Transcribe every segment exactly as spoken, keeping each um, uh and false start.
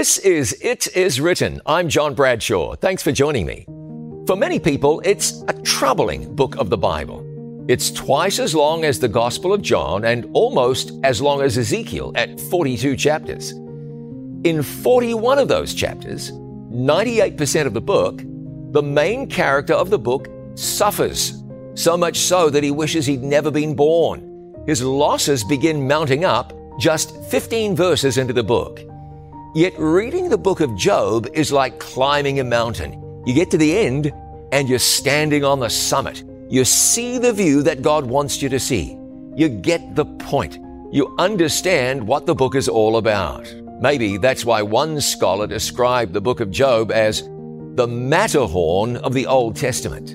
This is It Is Written. I'm John Bradshaw. Thanks for joining me. For many people, it's a troubling book of the Bible. It's twice as long as the Gospel of John and almost as long as Ezekiel at forty-two chapters. In forty-one of those chapters, ninety-eight percent of the book, the main character of the book suffers, so much so that he wishes he'd never been born. His losses begin mounting up just fifteen verses into the book. Yet reading the book of Job is like climbing a mountain. You get to the end and you're standing on the summit. You see the view that God wants you to see. You get the point. You understand what the book is all about. Maybe that's why one scholar described the book of Job as the Matterhorn of the Old Testament.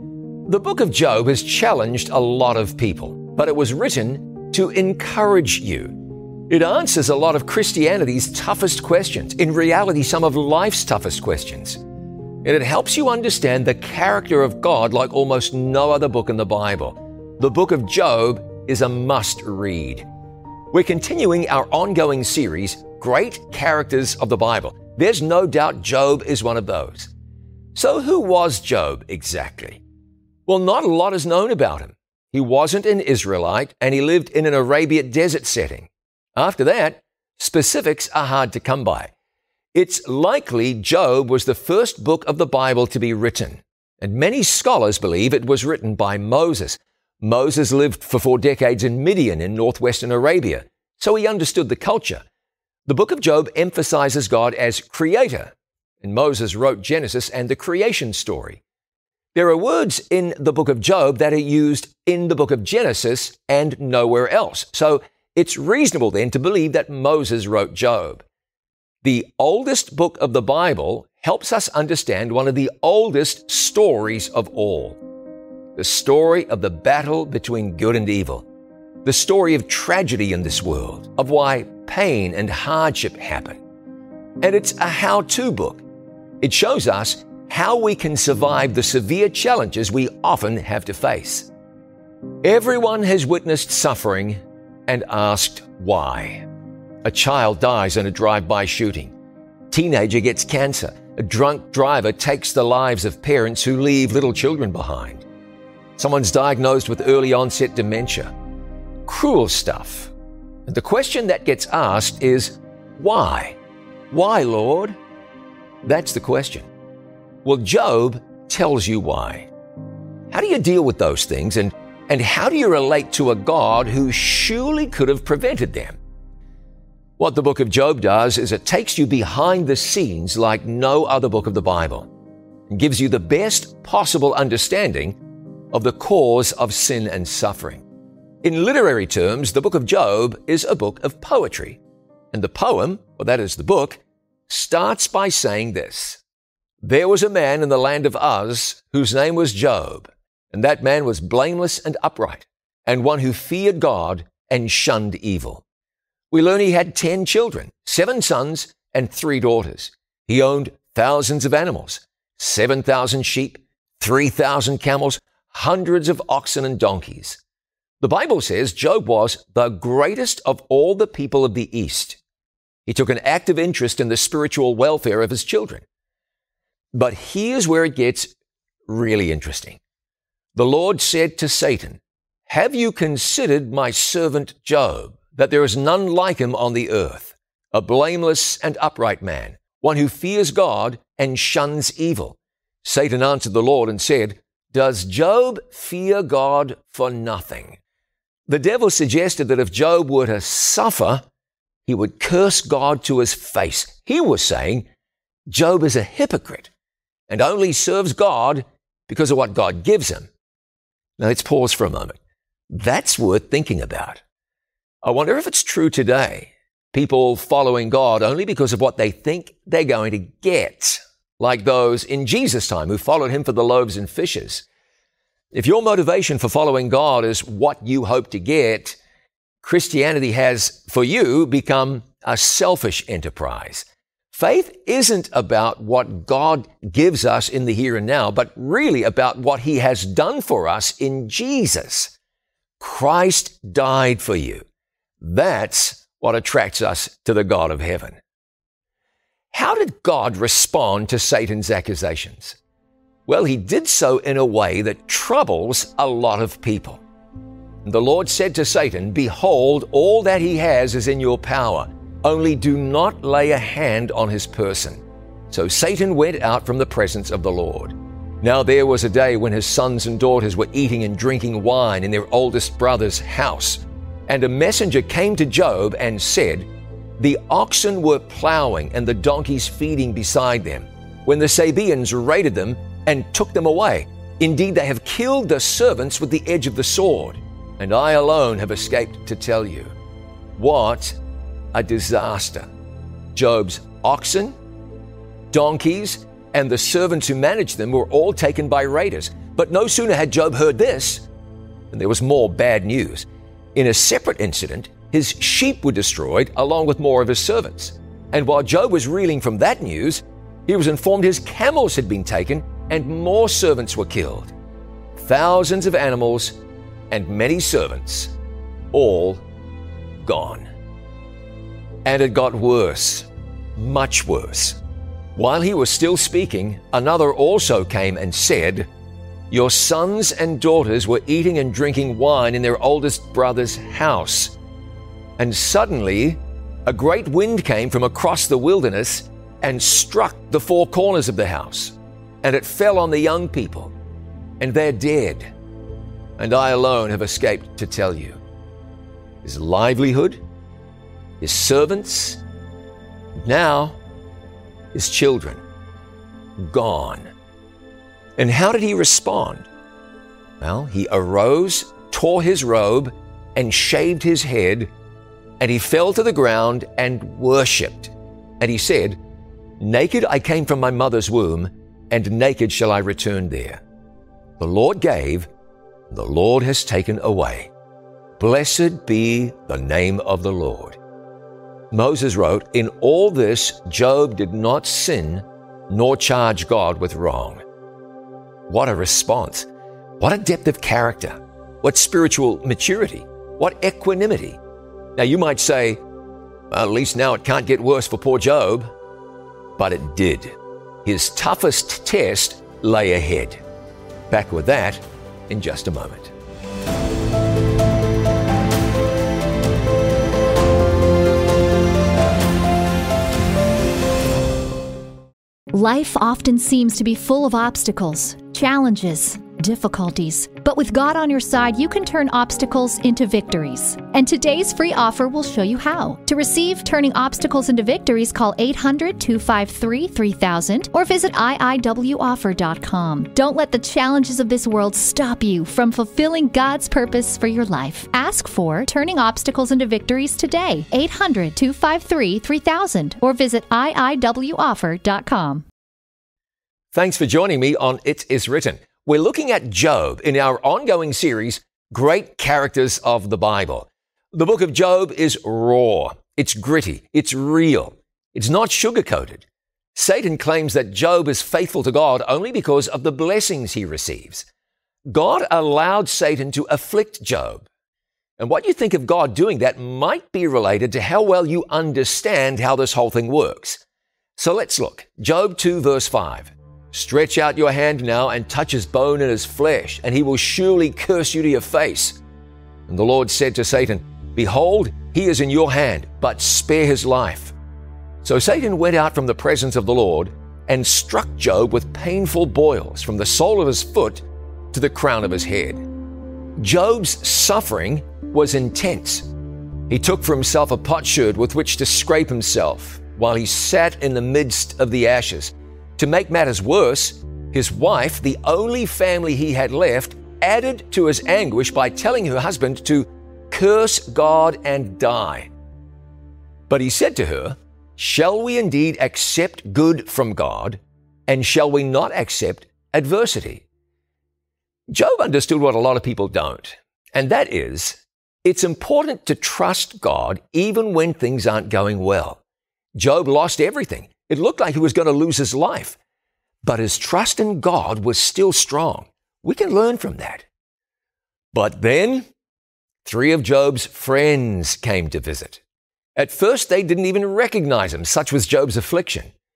The book of Job has challenged a lot of people, but it was written to encourage you. It answers a lot of Christianity's toughest questions, in reality, some of life's toughest questions. And it helps you understand the character of God like almost no other book in the Bible. The book of Job is a must-read. We're continuing our ongoing series, Great Characters of the Bible. There's no doubt Job is one of those. So who was Job exactly? Well, not a lot is known about him. He wasn't an Israelite, and he lived in an Arabian desert setting. After that, specifics are hard to come by. It's likely Job was the first book of the Bible to be written, and many scholars believe it was written by Moses. Moses lived for four decades in Midian in northwestern Arabia, so he understood the culture. The book of Job emphasizes God as creator, and Moses wrote Genesis and the creation story. There are words in the book of Job that are used in the book of Genesis and nowhere else, so it's reasonable then to believe that Moses wrote Job. The oldest book of the Bible helps us understand one of the oldest stories of all. The story of the battle between good and evil. The story of tragedy in this world, of why pain and hardship happen. And it's a how-to book. It shows us how we can survive the severe challenges we often have to face. Everyone has witnessed suffering and asked why. A child dies in a drive-by shooting. Teenager gets cancer. A drunk driver takes the lives of parents who leave little children behind. Someone's diagnosed with early onset dementia. Cruel stuff. And the question that gets asked is, why? Why, Lord? That's the question. Well, Job tells you why. How do you deal with those things, and And how do you relate to a God who surely could have prevented them? What the book of Job does is it takes you behind the scenes like no other book of the Bible and gives you the best possible understanding of the cause of sin and suffering. In literary terms, the book of Job is a book of poetry. And the poem, or that is the book, starts by saying this: There was a man in the land of Uz whose name was Job. And that man was blameless and upright, and one who feared God and shunned evil. We learn he had ten children, seven sons and three daughters. He owned thousands of animals, seven thousand sheep, three thousand camels, hundreds of oxen and donkeys. The Bible says Job was the greatest of all the people of the East. He took an active interest in the spiritual welfare of his children. But here's where it gets really interesting. The Lord said to Satan, Have you considered my servant Job, that there is none like him on the earth, a blameless and upright man, one who fears God and shuns evil? Satan answered the Lord and said, Does Job fear God for nothing? The devil suggested that if Job were to suffer, he would curse God to his face. He was saying, Job is a hypocrite and only serves God because of what God gives him. Now let's pause for a moment. That's worth thinking about. I wonder if it's true today. People following God only because of what they think they're going to get, like those in Jesus' time who followed him for the loaves and fishes. If your motivation for following God is what you hope to get, Christianity has, for you, become a selfish enterprise. Faith isn't about what God gives us in the here and now, but really about what he has done for us in Jesus. Christ died for you. That's what attracts us to the God of heaven. how did God respond to Satan's accusations? Well, he did so in a way that troubles a lot of people. The Lord said to Satan, "Behold, all that he has is in your power. Only do not lay a hand on his person." So Satan went out from the presence of the Lord. Now there was a day when his sons and daughters were eating and drinking wine in their oldest brother's house. And a messenger came to Job and said, "The oxen were plowing and the donkeys feeding beside them, when the Sabaeans raided them and took them away. Indeed, they have killed the servants with the edge of the sword, and I alone have escaped to tell you." What a disaster! Job's oxen, donkeys, and the servants who managed them were all taken by raiders. But no sooner had Job heard this than there was more bad news. In a separate incident, his sheep were destroyed along with more of his servants. And while Job was reeling from that news, he was informed his camels had been taken and more servants were killed. Thousands of animals and many servants, all gone. And it got worse, much worse. While he was still speaking, another also came and said, "Your sons and daughters were eating and drinking wine in their oldest brother's house." And suddenly, a great wind came from across the wilderness and struck the four corners of the house. And it fell on the young people, and they're dead. And I alone have escaped to tell you. His livelihood, his servants, now his children, gone. And how did he respond? Well, he arose, tore his robe, and shaved his head, and he fell to the ground and worshipped. And he said, "Naked I came from my mother's womb, and naked shall I return there. The Lord gave, the Lord has taken away. Blessed be the name of the Lord." Moses wrote, "In all this, Job did not sin, nor charge God with wrong." What a response. What a depth of character. What spiritual maturity. What equanimity. Now you might say, well, at least now it can't get worse for poor Job. But it did. His toughest test lay ahead. Back with that in just a moment. Life often seems to be full of obstacles, challenges, difficulties. But with God on your side, you can turn obstacles into victories. And today's free offer will show you how. To receive Turning Obstacles into Victories, call eight hundred, two five three, three thousand or visit I I W offer dot com. Don't let the challenges of this world stop you from fulfilling God's purpose for your life. Ask for Turning Obstacles into Victories today. eight hundred, two five three, three thousand or visit I I W offer dot com. Thanks for joining me on It Is Written. We're looking at Job in our ongoing series, Great Characters of the Bible. The book of Job is raw. It's gritty. It's real. It's not sugar-coated. Satan claims that Job is faithful to God only because of the blessings he receives. God allowed Satan to afflict Job. And what you think of God doing that might be related to how well you understand how this whole thing works. So let's look. Job two, verse five. "Stretch out your hand now and touch his bone and his flesh, and he will surely curse you to your face." And the Lord said to Satan, "Behold, he is in your hand, but spare his life." So Satan went out from the presence of the Lord and struck Job with painful boils from the sole of his foot to the crown of his head. Job's suffering was intense. He took for himself a potsherd with which to scrape himself while he sat in the midst of the ashes. To make matters worse, his wife, the only family he had left, added to his anguish by telling her husband to curse God and die. But he said to her, "Shall we indeed accept good from God, and shall we not accept adversity?" Job understood what a lot of people don't, and that is, it's important to trust God even when things aren't going well. Job lost everything. It looked like he was going to lose his life, but his trust in God was still strong. We can learn from that. But then, three of Job's friends came to visit. At first, they didn't even recognize him, such was Job's affliction.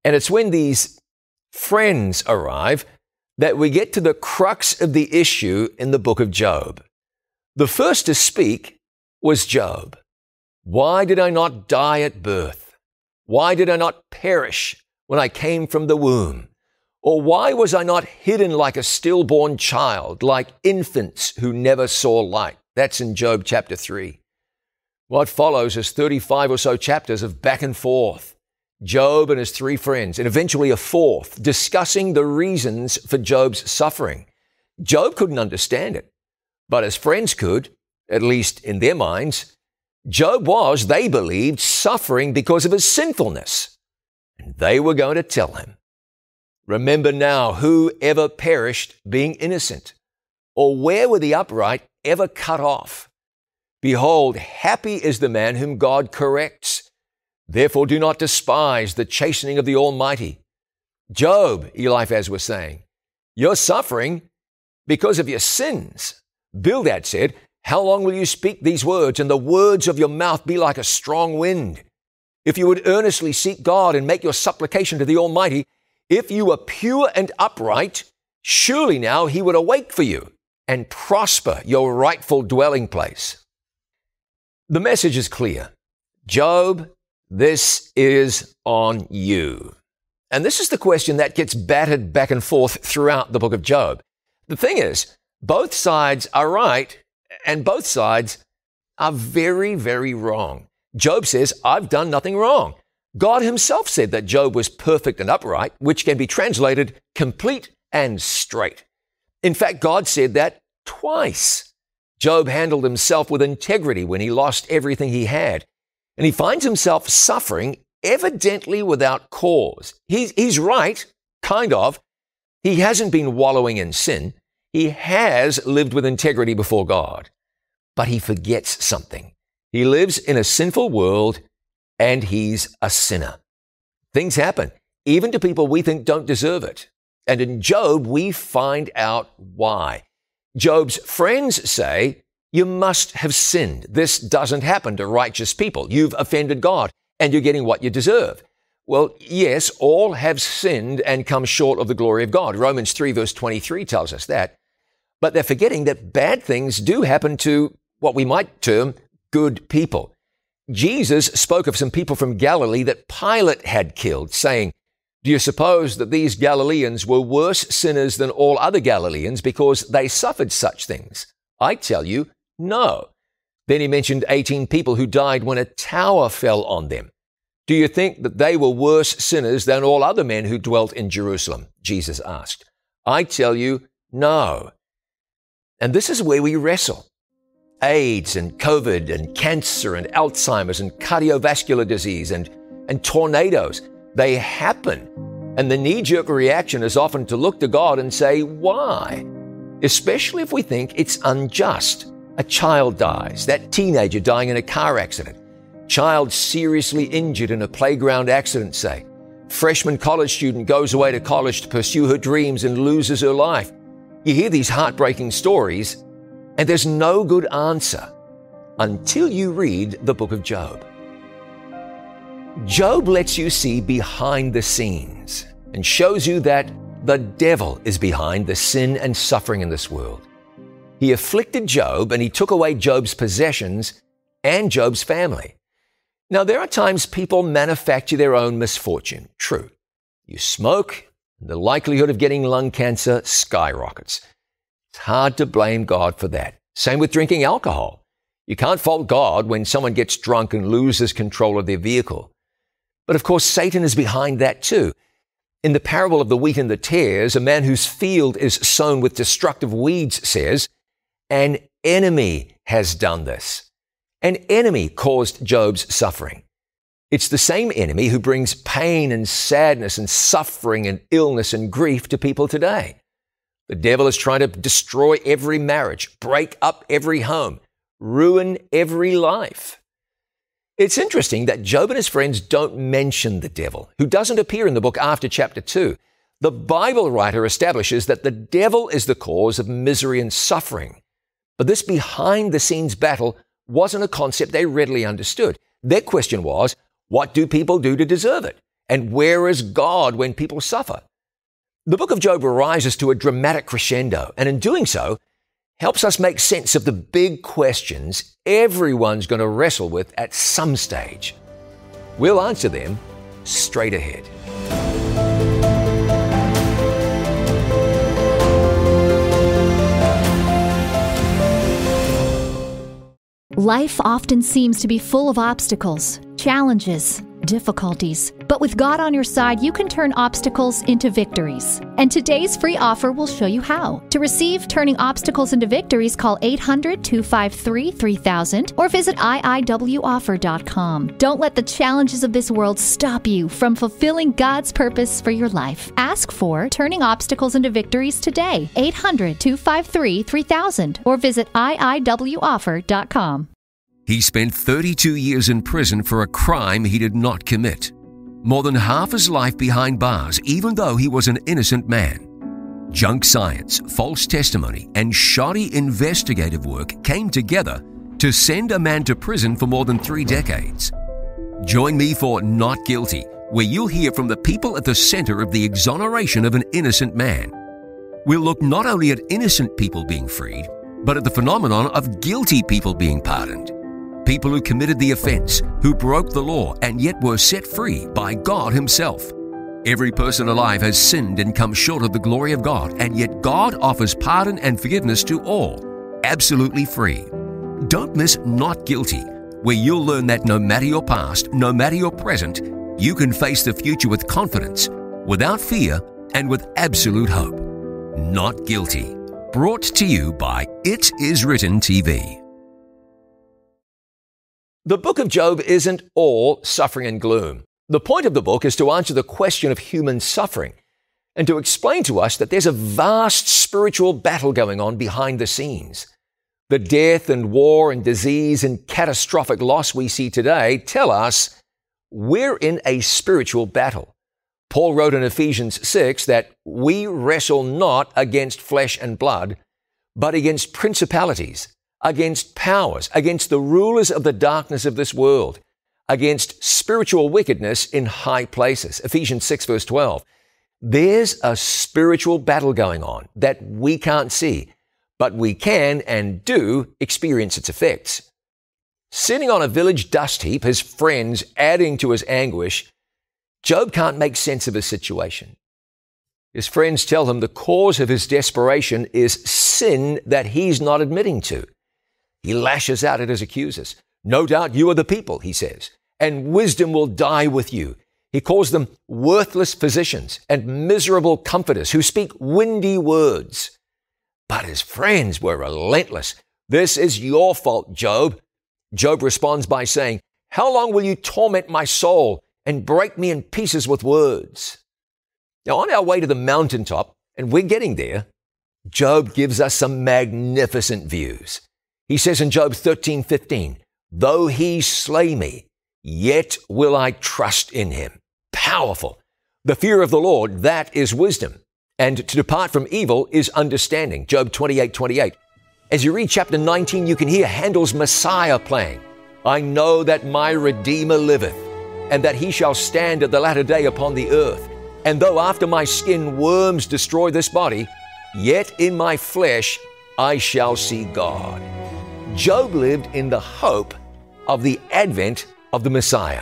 And it's when these friends arrive that we get to the crux of the issue in the book of Job. The first to speak was Job. Why did I not die at birth? Why did I not perish when I came from the womb? Or why was I not hidden like a stillborn child, like infants who never saw light? That's in Job chapter three. What follows is thirty-five or so chapters of back and forth. Job and his three friends, and eventually a fourth, discussing the reasons for Job's suffering. Job couldn't understand it, but his friends could, at least in their minds. Job was, they believed, suffering because of his sinfulness, and they were going to tell him. Remember now, who ever perished being innocent? Or where were the upright ever cut off? Behold, happy is the man whom God corrects. Therefore do not despise the chastening of the Almighty. Job, Eliphaz was saying, you're suffering because of your sins. Bildad said, how long will you speak these words, and the words of your mouth be like a strong wind? If you would earnestly seek God and make your supplication to the Almighty, if you were pure and upright, surely now he would awake for you and prosper your rightful dwelling place. The message is clear. Job, this is on you. And this is the question that gets battered back and forth throughout the book of Job. The thing is, both sides are right and both sides are very, very wrong. Job says, I've done nothing wrong. God himself said that Job was perfect and upright, which can be translated complete and straight. In fact, God said that twice. Job handled himself with integrity when he lost everything he had. And he finds himself suffering evidently without cause. He's, he's right, kind of. He hasn't been wallowing in sin. He has lived with integrity before God. But he forgets something. He lives in a sinful world, and he's a sinner. Things happen, even to people we think don't deserve it. And in Job, we find out why. Job's friends say, you must have sinned. This doesn't happen to righteous people. You've offended God, and you're getting what you deserve. Well, yes, all have sinned and come short of the glory of God. Romans three verse twenty-three tells us that. But they're forgetting that bad things do happen to what we might term good people. Jesus spoke of some people from Galilee that Pilate had killed, saying, do you suppose that these Galileans were worse sinners than all other Galileans because they suffered such things? I tell you, no. Then he mentioned eighteen people who died when a tower fell on them. Do you think that they were worse sinners than all other men who dwelt in Jerusalem? Jesus asked. I tell you, no. And this is where we wrestle. AIDS and COVID and cancer and Alzheimer's and cardiovascular disease and, and tornadoes, they happen. And the knee-jerk reaction is often to look to God and say, why? Especially if we think it's unjust. A child dies, that teenager dying in a car accident, child seriously injured in a playground accident, say. Freshman college student goes away to college to pursue her dreams and loses her life. You hear these heartbreaking stories, and there's no good answer until you read the book of Job. Job lets you see behind the scenes and shows you that the devil is behind the sin and suffering in this world. He afflicted Job, and he took away Job's possessions and Job's family. Now, there are times people manufacture their own misfortune. True. You smoke, and the likelihood of getting lung cancer skyrockets. It's hard to blame God for that. Same with drinking alcohol. You can't fault God when someone gets drunk and loses control of their vehicle. But of course, Satan is behind that too. In the parable of the wheat and the tares, a man whose field is sown with destructive weeds says, an enemy has done this. An enemy caused Job's suffering. It's the same enemy who brings pain and sadness and suffering and illness and grief to people today. The devil is trying to destroy every marriage, break up every home, ruin every life. It's interesting that Job and his friends don't mention the devil, who doesn't appear in the book after chapter two. The Bible writer establishes that the devil is the cause of misery and suffering. But this behind-the-scenes battle wasn't a concept they readily understood. Their question was, what do people do to deserve it? And where is God when people suffer? The book of Job rises to a dramatic crescendo, and in doing so, helps us make sense of the big questions everyone's going to wrestle with at some stage. We'll answer them straight ahead. Life often seems to be full of obstacles, challenges, difficulties. But with God on your side, you can turn obstacles into victories. And today's free offer will show you how. To receive Turning Obstacles into Victories, call eight hundred, two five three, three thousand or visit I I W offer dot com. Don't let the challenges of this world stop you from fulfilling God's purpose for your life. Ask for Turning Obstacles into Victories today. eight hundred, two five three, three thousand or visit I I W offer dot com. He spent thirty-two years in prison for a crime he did not commit. More than half his life behind bars, even though he was an innocent man. Junk science, false testimony, and shoddy investigative work came together to send a man to prison for more than three decades. Join me for Not Guilty, where you'll hear from the people at the center of the exoneration of an innocent man. We'll look not only at innocent people being freed, but at the phenomenon of guilty people being pardoned. People who committed the offense, who broke the law, and yet were set free by God Himself. Every person alive has sinned and come short of the glory of God, and yet God offers pardon and forgiveness to all, absolutely free. Don't miss Not Guilty, where you'll learn that no matter your past, no matter your present, you can face the future with confidence, without fear, and with absolute hope. Not Guilty. Brought to you by It Is Written T V. The book of Job isn't all suffering and gloom. The point of the book is to answer the question of human suffering and to explain to us that there's a vast spiritual battle going on behind the scenes. The death and war and disease and catastrophic loss we see today tell us we're in a spiritual battle. Paul wrote in Ephesians six that we wrestle not against flesh and blood, but against principalities, against powers, against the rulers of the darkness of this world, against spiritual wickedness in high places. Ephesians six verse twelve. There's a spiritual battle going on that we can't see, but we can and do experience its effects. Sitting on a village dust heap, his friends adding to his anguish, Job can't make sense of his situation. His friends tell him the cause of his desperation is sin that he's not admitting to. He lashes out at his accusers. No doubt you are the people, he says, and wisdom will die with you. He calls them worthless physicians and miserable comforters who speak windy words. But his friends were relentless. This is your fault, Job. Job responds by saying, how long will you torment my soul and break me in pieces with words? Now, on our way to the mountaintop, and we're getting there, Job gives us some magnificent views. He says in Job thirteen fifteen, though he slay me, yet will I trust in him. Powerful. The fear of the Lord, that is wisdom. And to depart from evil is understanding. Job twenty-eight twenty-eight. As you read chapter nineteen, you can hear Handel's Messiah playing. I know that my Redeemer liveth, and that he shall stand at the latter day upon the earth. And though after my skin worms destroy this body, yet in my flesh I shall see God. Job lived in the hope of the advent of the Messiah.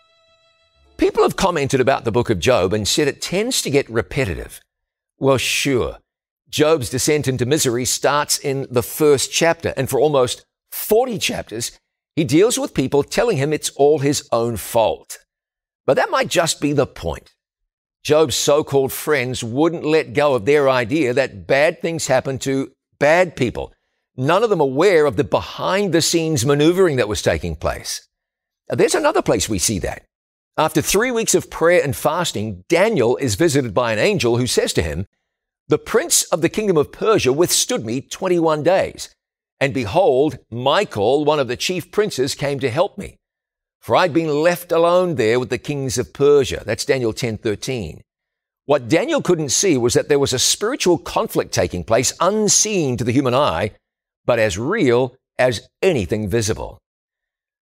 People have commented about the book of Job and said it tends to get repetitive. Well, sure. Job's descent into misery starts in the first chapter, and for almost forty chapters, he deals with people telling him it's all his own fault. But that might just be the point. Job's so-called friends wouldn't let go of their idea that bad things happen to bad people, none of them aware of the behind-the-scenes maneuvering that was taking place. There's another place we see that. After three weeks of prayer and fasting, Daniel is visited by an angel who says to him, the prince of the kingdom of Persia withstood me twenty-one days. And behold, Michael, one of the chief princes, came to help me. For I'd been left alone there with the kings of Persia. That's Daniel ten thirteen. What Daniel couldn't see was that there was a spiritual conflict taking place unseen to the human eye, but as real as anything visible.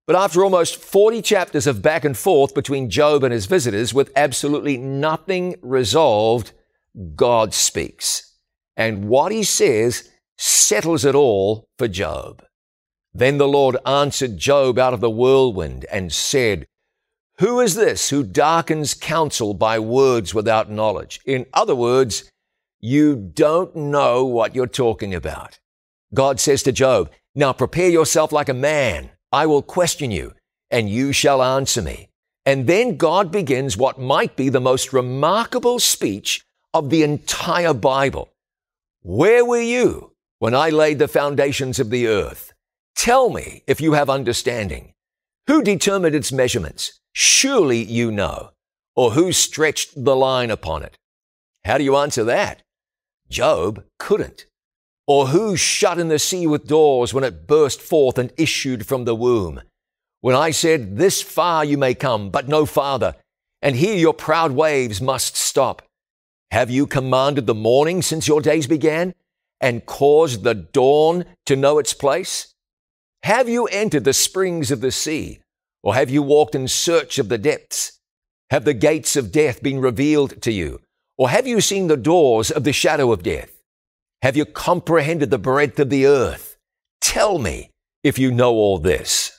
But after almost forty chapters of back and forth between Job and his visitors with absolutely nothing resolved, God speaks. And what he says settles it all for Job. Then the Lord answered Job out of the whirlwind and said, "Who is this who darkens counsel by words without knowledge?" In other words, you don't know what you're talking about. God says to Job, "Now prepare yourself like a man. I will question you, and you shall answer me." And then God begins what might be the most remarkable speech of the entire Bible. "Where were you when I laid the foundations of the earth? Tell me if you have understanding. Who determined its measurements? Surely you know. Or who stretched the line upon it?" How do you answer that? Job couldn't. Or who shut in the sea with doors when it burst forth and issued from the womb? When I said, "This far you may come, but no farther, and here your proud waves must stop." Have you commanded the morning since your days began, and caused the dawn to know its place? Have you entered the springs of the sea, or have you walked in search of the depths? Have the gates of death been revealed to you, or have you seen the doors of the shadow of death? Have you comprehended the breadth of the earth? Tell me if you know all this.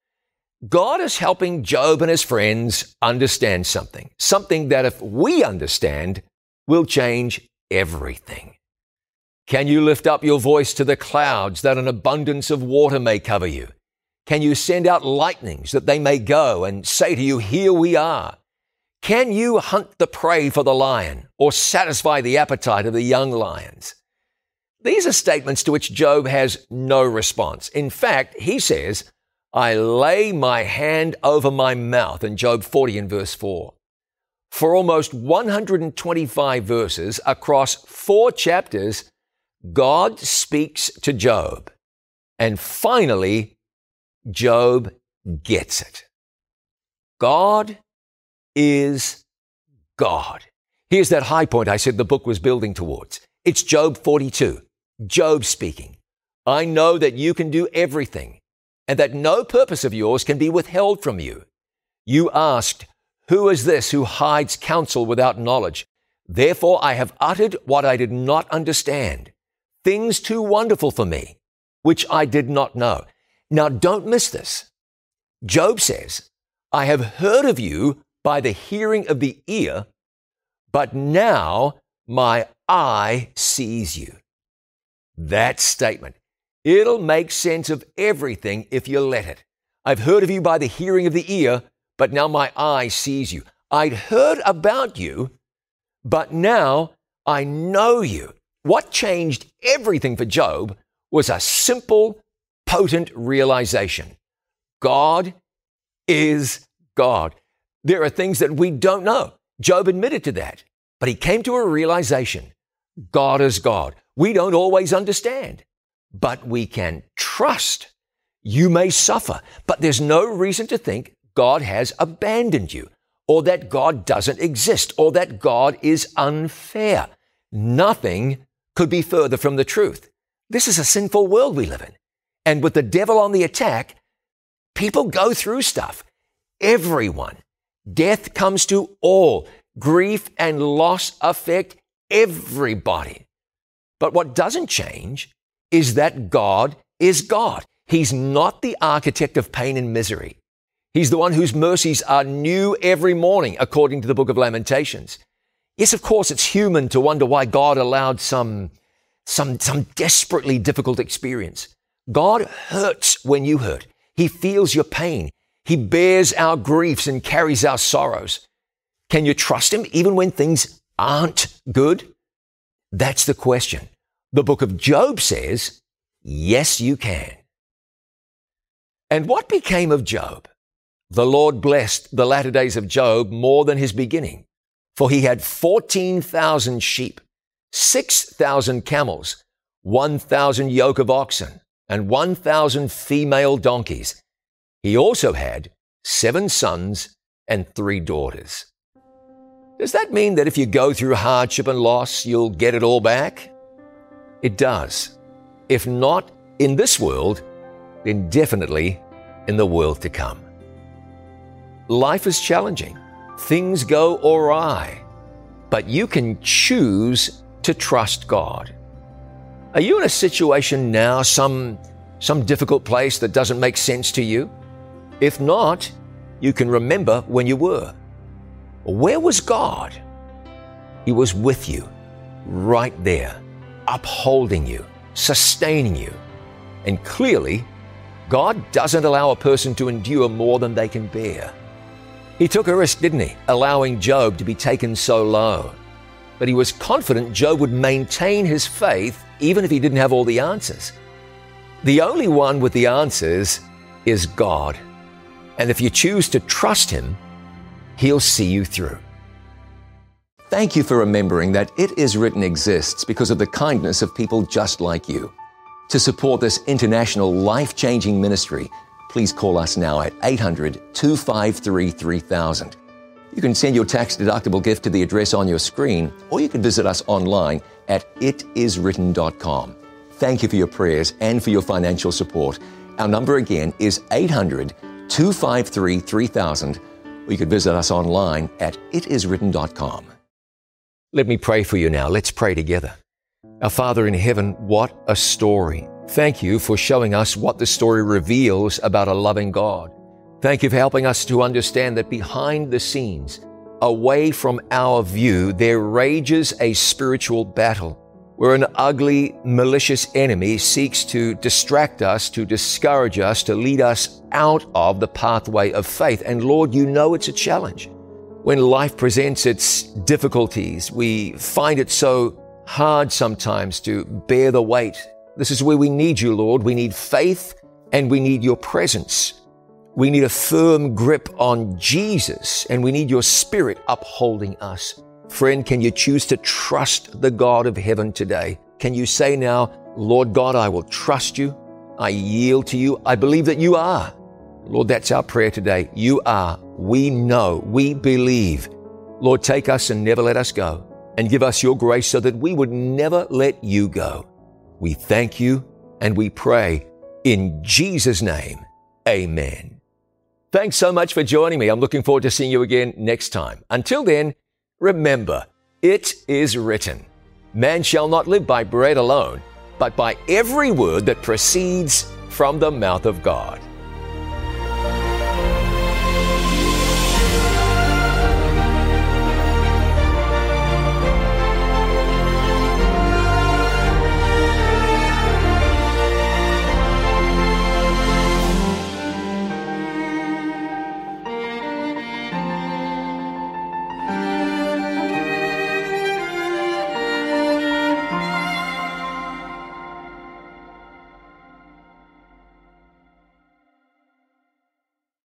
God is helping Job and his friends understand something, something that if we understand, will change everything. Can you lift up your voice to the clouds that an abundance of water may cover you? Can you send out lightnings that they may go and say to you, "Here we are"? Can you hunt the prey for the lion or satisfy the appetite of the young lions? These are statements to which Job has no response. In fact, he says, "I lay my hand over my mouth" in Job forty and verse four. For almost one hundred twenty-five verses across four chapters, God speaks to Job. And finally, Job gets it. God is God. Here's that high point I said the book was building towards. It's Job forty-two. Job speaking. "I know that you can do everything, and that no purpose of yours can be withheld from you. You asked, 'Who is this who hides counsel without knowledge?' Therefore I have uttered what I did not understand, things too wonderful for me, which I did not know." Now don't miss this. Job says, "I have heard of you by the hearing of the ear, but now my eye sees you." That statement, it'll make sense of everything if you let it. "I've heard of you by the hearing of the ear, but now my eye sees you. I'd heard about you, but now I know you." What changed everything for Job was a simple, potent realization. God is God. There are things that we don't know. Job admitted to that, but he came to a realization. God is God. We don't always understand, but we can trust. You may suffer, but there's no reason to think God has abandoned you, or that God doesn't exist, or that God is unfair. Nothing could be further from the truth. This is a sinful world we live in. And with the devil on the attack, people go through stuff. Everyone. Death comes to all. Grief and loss affect everybody. But what doesn't change is that God is God. He's not the architect of pain and misery. He's the one whose mercies are new every morning, according to the book of Lamentations. Yes, of course, it's human to wonder why God allowed some, some, some desperately difficult experience. God hurts when you hurt. He feels your pain. He bears our griefs and carries our sorrows. Can you trust him even when things aren't good? That's the question. The book of Job says, yes, you can. And what became of Job? The Lord blessed the latter days of Job more than his beginning, for he had fourteen thousand sheep, six thousand camels, one thousand yoke of oxen, and one thousand female donkeys. He also had seven sons and three daughters. Does that mean that if you go through hardship and loss, you'll get it all back? It does. If not in this world, then definitely in the world to come. Life is challenging. Things go awry, but you can choose to trust God. Are you in a situation now, some, some difficult place that doesn't make sense to you? If not, you can remember when you were. Where was God? He was with you, right there, upholding you, sustaining you. And clearly, God doesn't allow a person to endure more than they can bear. He took a risk, didn't he, allowing Job to be taken so low. But he was confident Job would maintain his faith even if he didn't have all the answers. The only one with the answers is God. And if you choose to trust Him, He'll see you through. Thank you for remembering that It Is Written exists because of the kindness of people just like you. To support this international life-changing ministry, please call us now at eight hundred, two five three, three thousand. You can send your tax-deductible gift to the address on your screen, or you can visit us online at it is written dot com. Thank you for your prayers and for your financial support. Our number again is eight hundred, two five three, three thousand, or you could visit us online at it is written dot com. Let me pray for you now. Let's pray together. Our Father in heaven, what a story. Thank you for showing us what the story reveals about a loving God. Thank you for helping us to understand that behind the scenes, away from our view, there rages a spiritual battle where an ugly, malicious enemy seeks to distract us, to discourage us, to lead us out of the pathway of faith. And Lord, you know it's a challenge. When life presents its difficulties, we find it so hard sometimes to bear the weight. This is where we need you, Lord. We need faith and we need your presence. We need a firm grip on Jesus and we need your Spirit upholding us. Friend, can you choose to trust the God of heaven today? Can you say now, Lord God, I will trust you. I yield to you. I believe that you are. Lord, that's our prayer today. You are. We know. We believe. Lord, take us and never let us go, and give us your grace so that we would never let you go. We thank you and we pray in Jesus' name. Amen. Thanks so much for joining me. I'm looking forward to seeing you again next time. Until then, remember, it is written, man shall not live by bread alone, but by every word that proceeds from the mouth of God.